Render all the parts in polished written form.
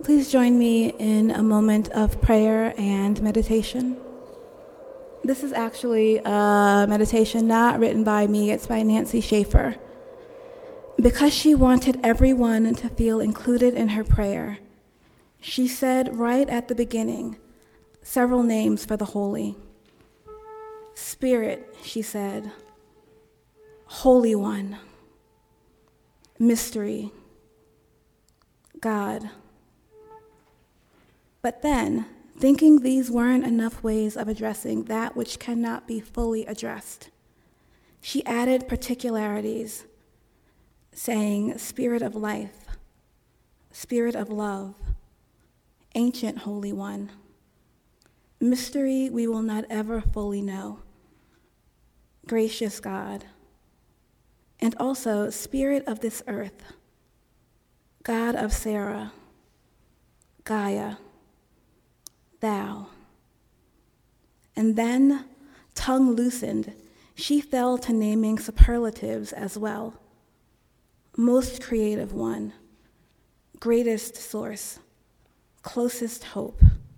Please join me in a moment of prayer and meditation. This is actually a meditation not written by me, it's by Nancy Schaefer. Because she wanted everyone to feel included in her prayer, she said right at the beginning several names for the holy. Spirit, she said, Holy One, Mystery, God. But then, thinking these weren't enough ways of addressing that which cannot be fully addressed, she added particularities, saying, Spirit of life, Spirit of love, Ancient Holy One, mystery we will not ever fully know, gracious God, and also Spirit of this earth, God of Sarah, Gaia, Thou. And then, tongue loosened, she fell to naming superlatives as well. Most creative one, greatest source, closest hope.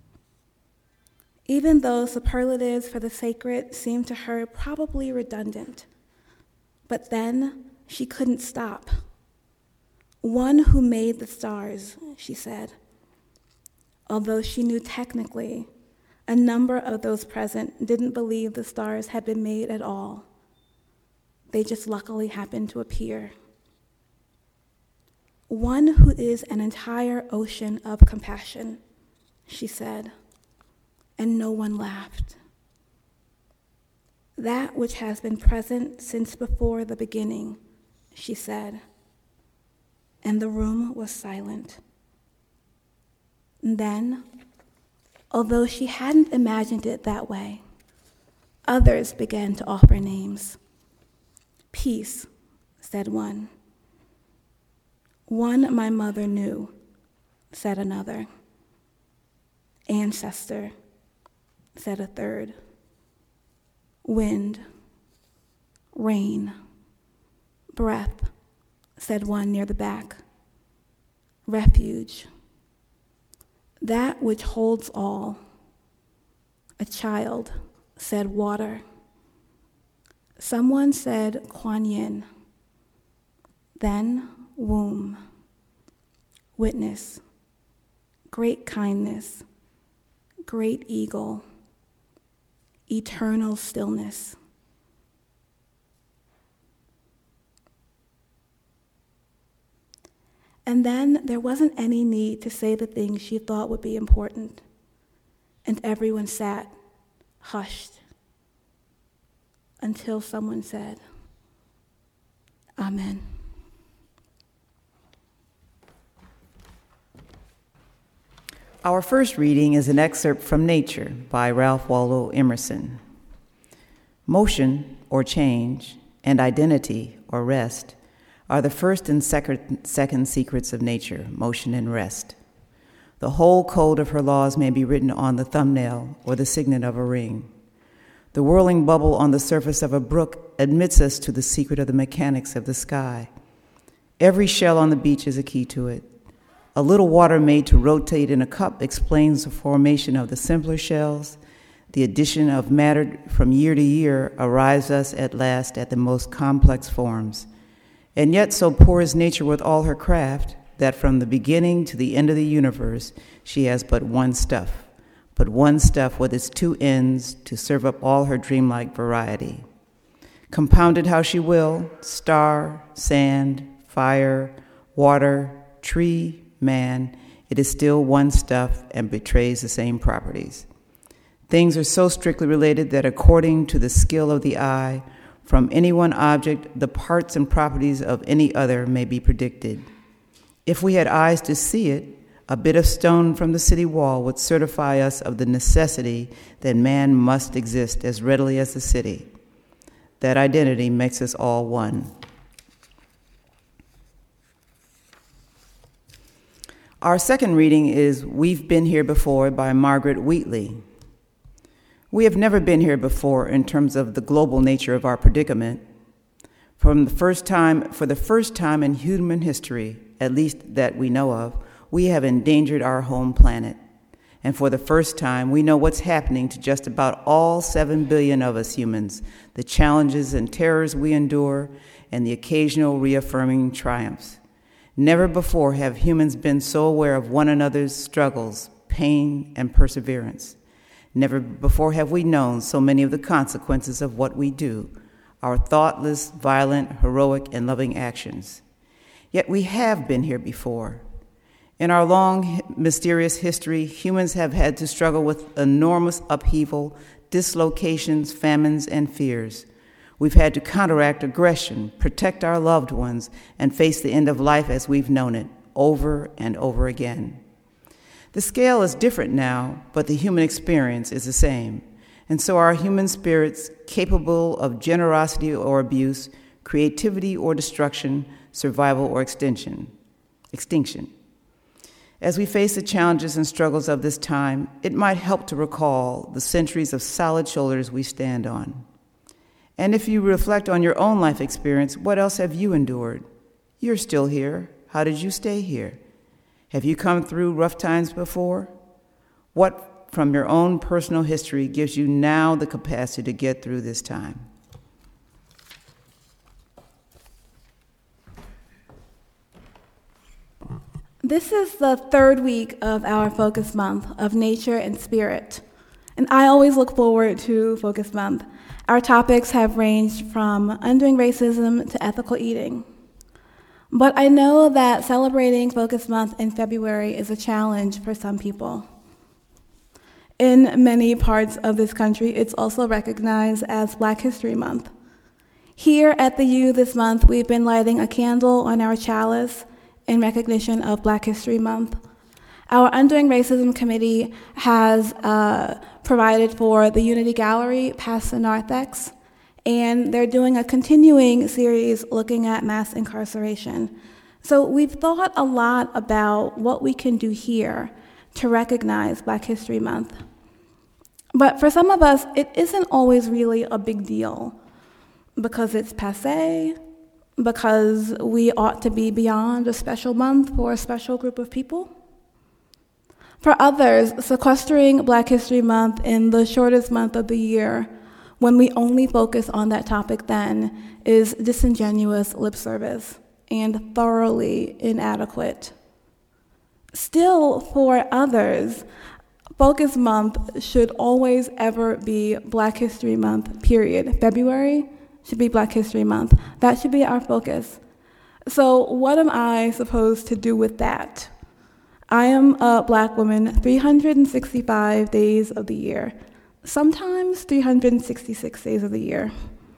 Even though superlatives for the sacred seemed to her probably redundant, but then she couldn't stop. One who made the stars, she said, although she knew technically a number of those present didn't believe the stars had been made at all. They just luckily happened to appear. One who is an entire ocean of compassion, she said, and no one laughed. That which has been present since before the beginning, she said, and the room was silent. And then, although she hadn't imagined it that way, others began to offer names. Peace, said one. One my mother knew, said another. Ancestor, said a third. Wind, rain, breath, said one near the back. Refuge, that which holds all. A child, said water. Someone said Kuan Yin. Then womb, witness, great kindness, great eagle, eternal stillness. And then there wasn't any need to say the things she thought would be important, and everyone sat, hushed, until someone said, Amen. Our first reading is an excerpt from Nature by Ralph Waldo Emerson. Motion, or change, and identity, or rest, are the first and second secrets of nature, motion and rest. The whole code of her laws may be written on the thumbnail or the signet of a ring. The whirling bubble on the surface of a brook admits us to the secret of the mechanics of the sky. Every shell on the beach is a key to it. A little water made to rotate in a cup explains the formation of the simpler shells. The addition of matter from year to year arrives us at last at the most complex forms. And yet so poor is nature with all her craft that from the beginning to the end of the universe, she has but one stuff with its two ends to serve up all her dreamlike variety. Compounded how she will, star, sand, fire, water, tree, man, it is still one stuff and betrays the same properties. Things are so strictly related that according to the skill of the eye, from any one object, the parts and properties of any other may be predicted. If we had eyes to see it, a bit of stone from the city wall would certify us of the necessity that man must exist as readily as the city. That identity makes us all one. Our second reading is We've Been Here Before by Margaret Wheatley. We have never been here before in terms of the global nature of our predicament. For the first time in human history, at least that we know of, we have endangered our home planet. And for the first time, we know what's happening to just about all 7 billion of us humans, the challenges and terrors we endure, and the occasional reaffirming triumphs. Never before have humans been so aware of one another's struggles, pain, and perseverance. Never before have we known so many of the consequences of what we do, our thoughtless, violent, heroic, and loving actions. Yet we have been here before. In our long, mysterious history, humans have had to struggle with enormous upheaval, dislocations, famines, and fears. We've had to counteract aggression, protect our loved ones, and face the end of life as we've known it, over and over again. The scale is different now, but the human experience is the same. And so are human spirits capable of generosity or abuse, creativity or destruction, survival or extinction. As we face the challenges and struggles of this time, it might help to recall the centuries of solid shoulders we stand on. And if you reflect on your own life experience, what else have you endured? You're still here. How did you stay here? Have you come through rough times before? What from your own personal history gives you now the capacity to get through this time? This is the third week of our Focus Month of Nature and Spirit, and I always look forward to Focus Month. Our topics have ranged from undoing racism to ethical eating. But I know that celebrating Focus Month in February is a challenge for some people. In many parts of this country, it's also recognized as Black History Month. Here at the U this month, we've been lighting a candle on our chalice in recognition of Black History Month. Our Undoing Racism Committee has provided for the Unity Gallery past the narthex, and they're doing a continuing series looking at mass incarceration. So we've thought a lot about what we can do here to recognize Black History Month. But for some of us, it isn't always really a big deal because it's passé, because we ought to be beyond a special month for a special group of people. For others, sequestering Black History Month in the shortest month of the year, when we only focus on that topic then, is disingenuous lip service and thoroughly inadequate. Still, for others, Focus Month should always ever be Black History Month, period. February should be Black History Month. That should be our focus. So what am I supposed to do with that? I am a Black woman 365 days of the year, sometimes 366 days of the year.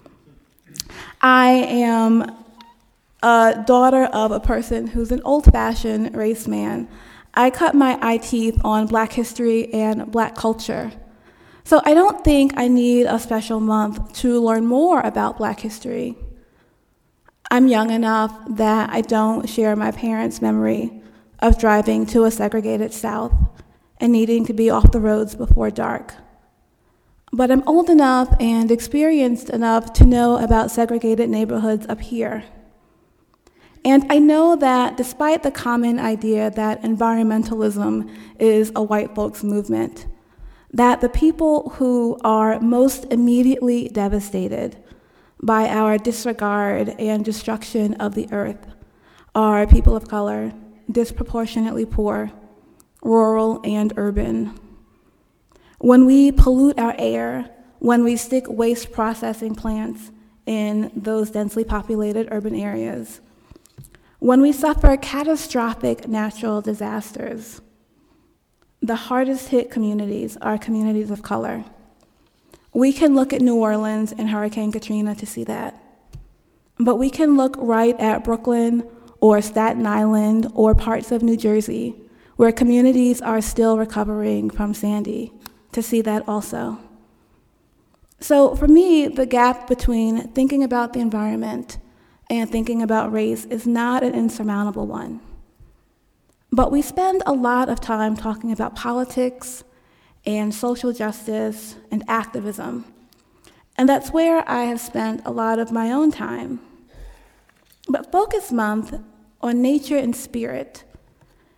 I am a daughter of a person who's an old-fashioned race man. I cut my eye teeth on Black history and Black culture. So I don't think I need a special month to learn more about Black history. I'm young enough that I don't share my parents' memory of driving to a segregated South and needing to be off the roads before dark. But I'm old enough and experienced enough to know about segregated neighborhoods up here. And I know that despite the common idea that environmentalism is a white folks movement, that the people who are most immediately devastated by our disregard and destruction of the earth are people of color, disproportionately poor, rural and urban. When we pollute our air, when we stick waste processing plants in those densely populated urban areas, when we suffer catastrophic natural disasters, the hardest hit communities are communities of color. We can look at New Orleans and Hurricane Katrina to see that. But we can look right at Brooklyn or Staten Island or parts of New Jersey where communities are still recovering from Sandy to see that also. So for me, the gap between thinking about the environment and thinking about race is not an insurmountable one. But we spend a lot of time talking about politics and social justice and activism. And that's where I have spent a lot of my own time. But Focus Month on Nature and Spirit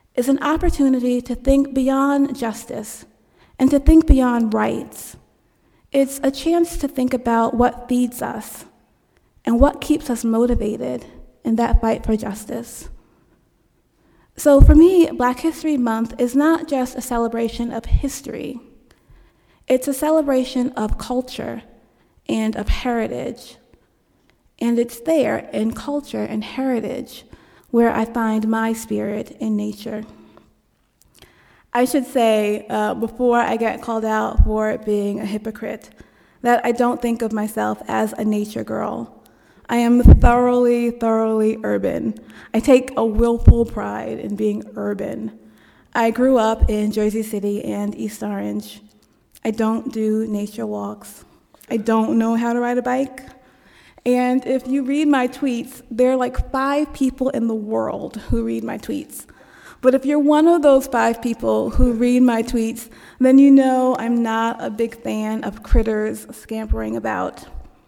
is an opportunity to think beyond justice and to think beyond rights. It's a chance to think about what feeds us and what keeps us motivated in that fight for justice. So for me, Black History Month is not just a celebration of history. It's a celebration of culture and of heritage. And it's there in culture and heritage where I find my spirit in nature. I should say, before I get called out for being a hypocrite, that I don't think of myself as a nature girl. I am thoroughly urban. I take a willful pride in being urban. I grew up in Jersey City and East Orange. I don't do nature walks. I don't know how to ride a bike. And if you read my tweets, there are like 5 people in the world who read my tweets. But if you're one of those 5 people who read my tweets, then you know I'm not a big fan of critters scampering about.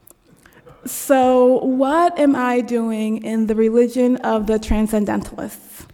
So what am I doing in the religion of the transcendentalists?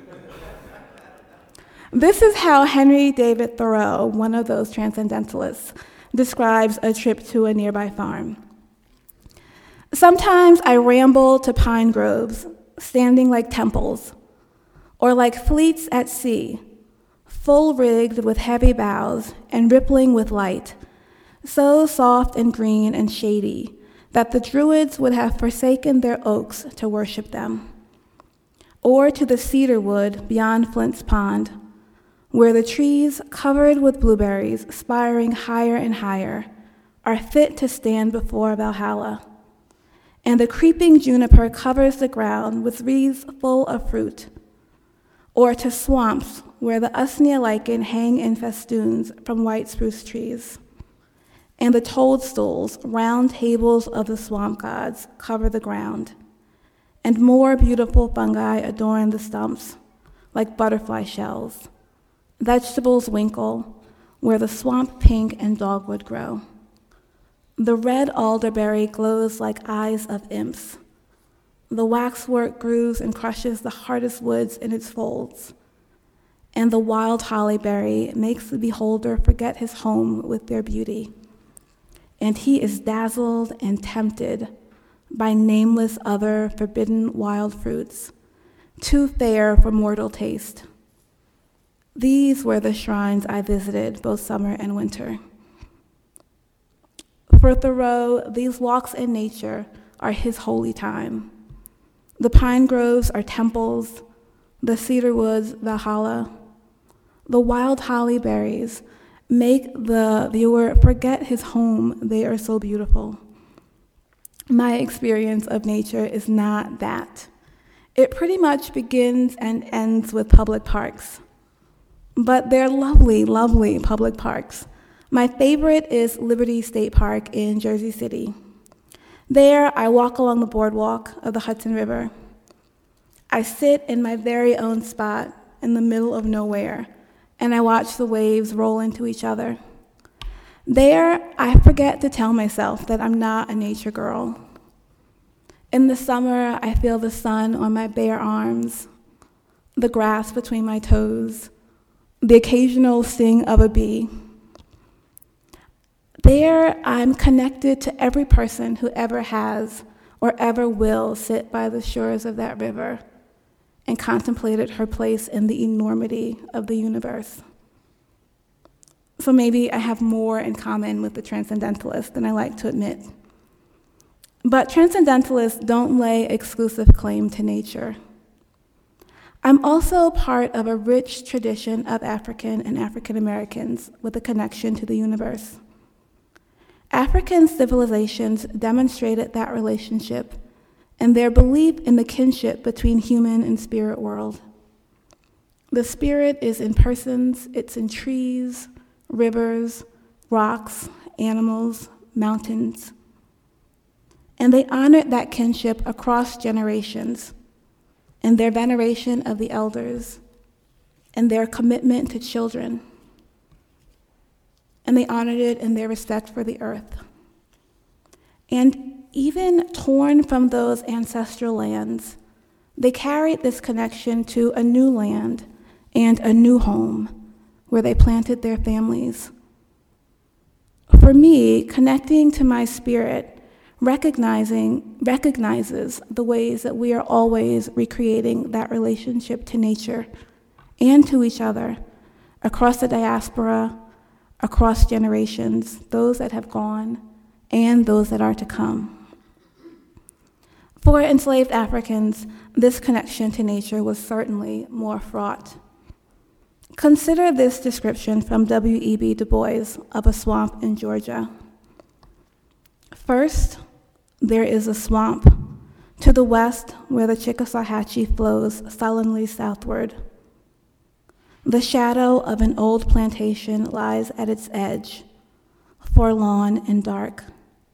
This is how Henry David Thoreau, one of those transcendentalists, describes a trip to a nearby farm. Sometimes I ramble to pine groves, standing like temples, or like fleets at sea, full-rigged with heavy bows and rippling with light, so soft and green and shady that the Druids would have forsaken their oaks to worship them, or to the cedar wood beyond Flint's Pond, where the trees, covered with blueberries, spiring higher and higher, are fit to stand before Valhalla, and the creeping juniper covers the ground with wreaths full of fruit, or to swamps where the usnea lichen hang in festoons from white spruce trees, and the toadstools, round tables of the swamp gods, cover the ground, and more beautiful fungi adorn the stumps, like butterfly shells. Vegetables winkle where the swamp pink and dogwood grow. The red alderberry glows like eyes of imps. The waxwork grooves and crushes the hardest woods in its folds. And the wild hollyberry makes the beholder forget his home with their beauty. And he is dazzled and tempted by nameless other forbidden wild fruits, too fair for mortal taste. These were the shrines I visited both summer and winter. For Thoreau, these walks in nature are his holy time. The pine groves are temples, the cedar woods, Valhalla. The wild holly berries make the viewer forget his home. They are so beautiful. My experience of nature is not that. It pretty much begins and ends with public parks. But they're lovely, lovely public parks. My favorite is Liberty State Park in Jersey City. There, I walk along the boardwalk of the Hudson River. I sit in my very own spot in the middle of nowhere, and I watch the waves roll into each other. There, I forget to tell myself that I'm not a nature girl. In the summer, I feel the sun on my bare arms, the grass between my toes, the occasional sting of a bee. There, I'm connected to every person who ever has or ever will sit by the shores of that river and contemplated her place in the enormity of the universe. So maybe I have more in common with the transcendentalists than I like to admit. But transcendentalists don't lay exclusive claim to nature. I'm also part of a rich tradition of African and African Americans with a connection to the universe. African civilizations demonstrated that relationship and their belief in the kinship between human and spirit world. The spirit is in persons, it's in trees, rivers, rocks, animals, mountains. And they honored that kinship across generations in their veneration of the elders and their commitment to children. And they honored it in their respect for the earth. And even torn from those ancestral lands, they carried this connection to a new land and a new home where they planted their families. For me, connecting to my spirit recognizes the ways that we are always recreating that relationship to nature and to each other across the diaspora, across generations, those that have gone and those that are to come. For enslaved Africans, this connection to nature was certainly more fraught. Consider this description from W.E.B. Du Bois of a swamp in Georgia. First, there is a swamp to the west where the Chickasawhatchee flows sullenly southward. The shadow of an old plantation lies at its edge, forlorn and dark.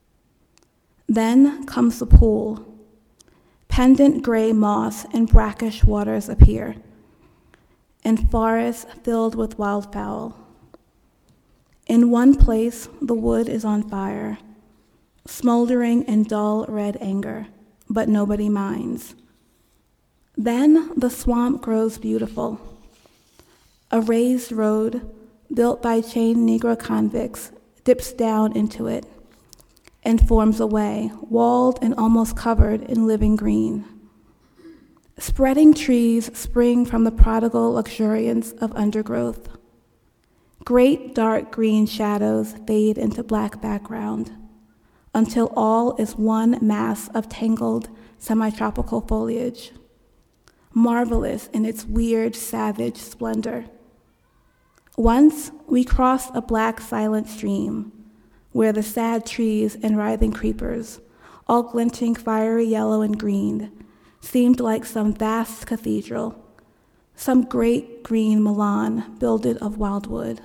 Then comes the pool. Pendant gray moss and brackish waters appear, and forests filled with wildfowl. In one place, the wood is on fire, smoldering in dull red anger, but nobody minds. Then the swamp grows beautiful. A raised road, built by chained Negro convicts, dips down into it and forms a way, walled and almost covered in living green. Spreading trees spring from the prodigal luxuriance of undergrowth. Great dark green shadows fade into black background until all is one mass of tangled semi-tropical foliage, marvelous in its weird, savage splendor. Once we crossed a black, silent stream where the sad trees and writhing creepers, all glinting fiery yellow and green, seemed like some vast cathedral, some great green Milan builded of wildwood.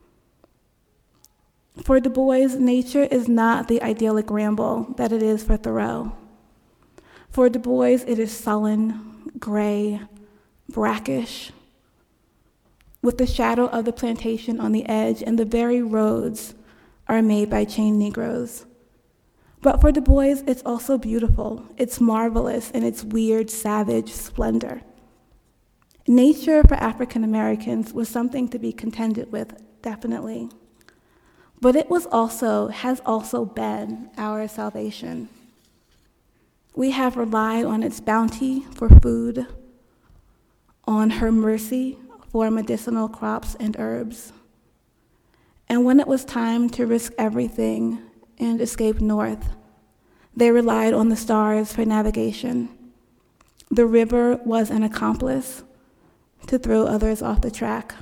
For Du Bois, nature is not the idyllic ramble that it is for Thoreau. For Du Bois, it is sullen, gray, brackish, with the shadow of the plantation on the edge, and the very roads are made by chained Negroes. But for Du Bois, it's also beautiful. It's marvelous in its weird, savage splendor. Nature for African Americans was something to be contended with, definitely. But it has also been our salvation. We have relied on its bounty for food, on her mercy for medicinal crops and herbs. And when it was time to risk everything and escape north, they relied on the stars for navigation. The river was an accomplice to throw others off the track.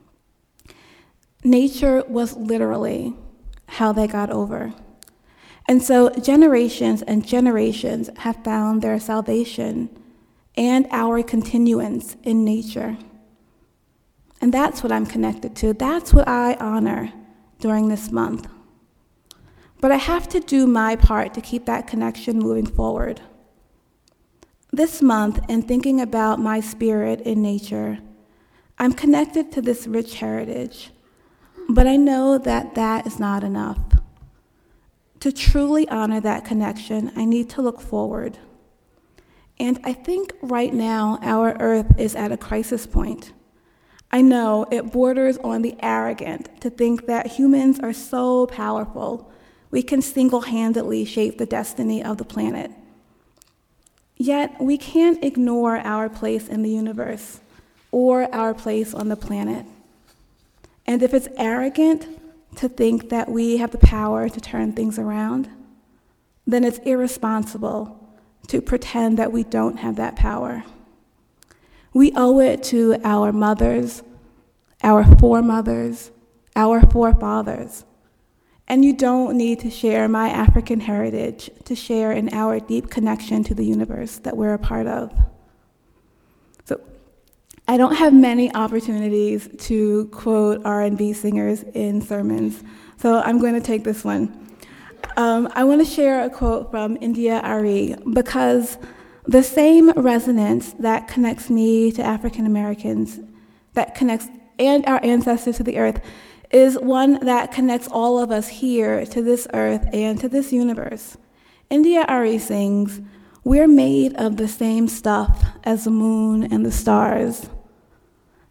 Nature was literally how they got over. And so generations and generations have found their salvation and our continuance in nature. And that's what I'm connected to. That's what I honor during this month. But I have to do my part to keep that connection moving forward. This month, in thinking about my spirit in nature, I'm connected to this rich heritage, but I know that that is not enough. To truly honor that connection, I need to look forward. And I think right now our earth is at a crisis point. I know it borders on the arrogant to think that humans are so powerful we can single-handedly shape the destiny of the planet. Yet we can't ignore our place in the universe or our place on the planet. And if it's arrogant to think that we have the power to turn things around, then it's irresponsible to pretend that we don't have that power. We owe it to our mothers, our foremothers, our forefathers. And you don't need to share my African heritage to share in our deep connection to the universe that we're a part of. So I don't have many opportunities to quote R&B singers in sermons, so I'm going to take this one. I want to share a quote from India Ari, because the same resonance that connects me to African Americans, that connects and our ancestors to the earth, is one that connects all of us here to this earth and to this universe. India Ari sings, "We're made of the same stuff as the moon and the stars.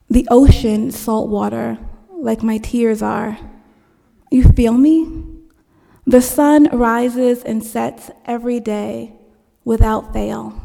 The ocean salt water, like my tears are. You feel me? The sun rises and sets every day without fail.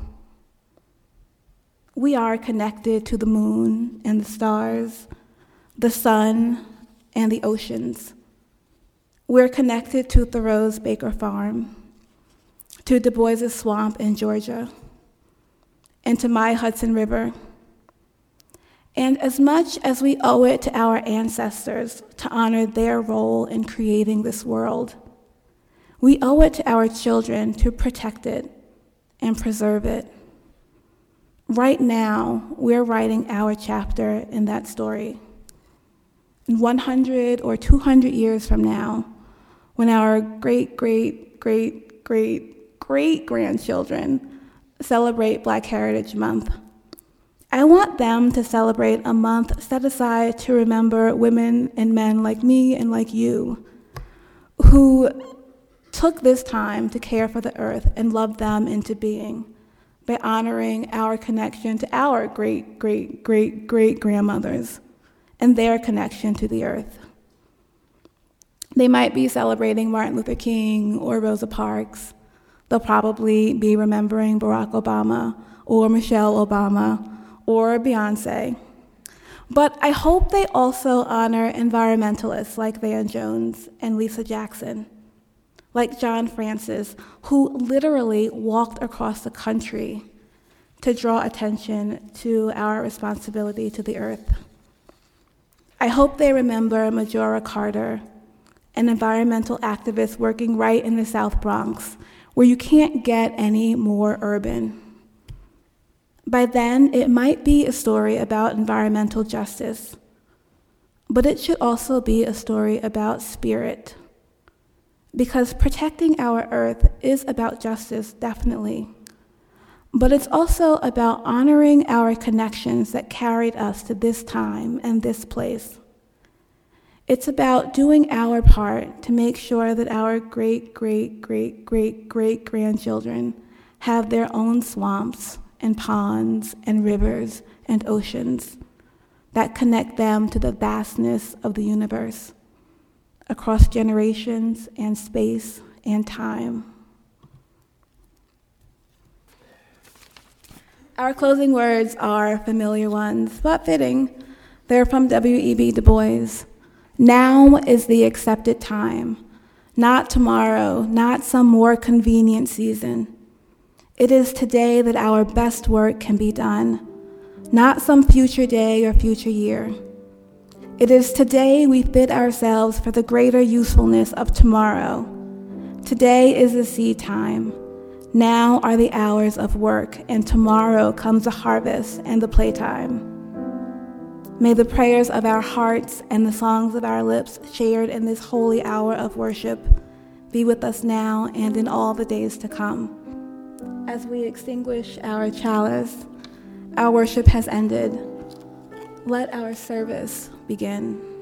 We are connected to the moon and the stars, the sun and the oceans. We're connected to Thoreau's Baker Farm, to Du Bois' Swamp in Georgia, and to my Hudson River. And as much as we owe it to our ancestors to honor their role in creating this world, we owe it to our children to protect it and preserve it. Right now, we're writing our chapter in that story. In 100 or 200 years from now, when our great-great-great-great-great-grandchildren celebrate Black Heritage Month, I want them to celebrate a month set aside to remember women and men like me and like you, who took this time to care for the earth and love them into being by honoring our connection to our great-great-great-great-grandmothers and their connection to the earth. They might be celebrating Martin Luther King or Rosa Parks. They'll probably be remembering Barack Obama or Michelle Obama or Beyonce. But I hope they also honor environmentalists like Van Jones and Lisa Jackson, like John Francis, who literally walked across the country to draw attention to our responsibility to the earth. I hope they remember Majora Carter, an environmental activist working right in the South Bronx, where you can't get any more urban. By then, it might be a story about environmental justice, but it should also be a story about spirit. Because protecting our earth is about justice, definitely, but it's also about honoring our connections that carried us to this time and this place. It's about doing our part to make sure that our great-great-great-great-great-grandchildren have their own swamps and ponds and rivers and oceans that connect them to the vastness of the universe across generations and space and time. Our closing words are familiar ones, but fitting. They're from W.E.B. Du Bois. Now is the accepted time, not tomorrow, not some more convenient season. It is today that our best work can be done, not some future day or future year. It is today we fit ourselves for the greater usefulness of tomorrow. Today is the seed time. Now are the hours of work, and tomorrow comes the harvest and the playtime. May the prayers of our hearts and the songs of our lips shared in this holy hour of worship be with us now and in all the days to come. As we extinguish our chalice, our worship has ended. Let our service begin.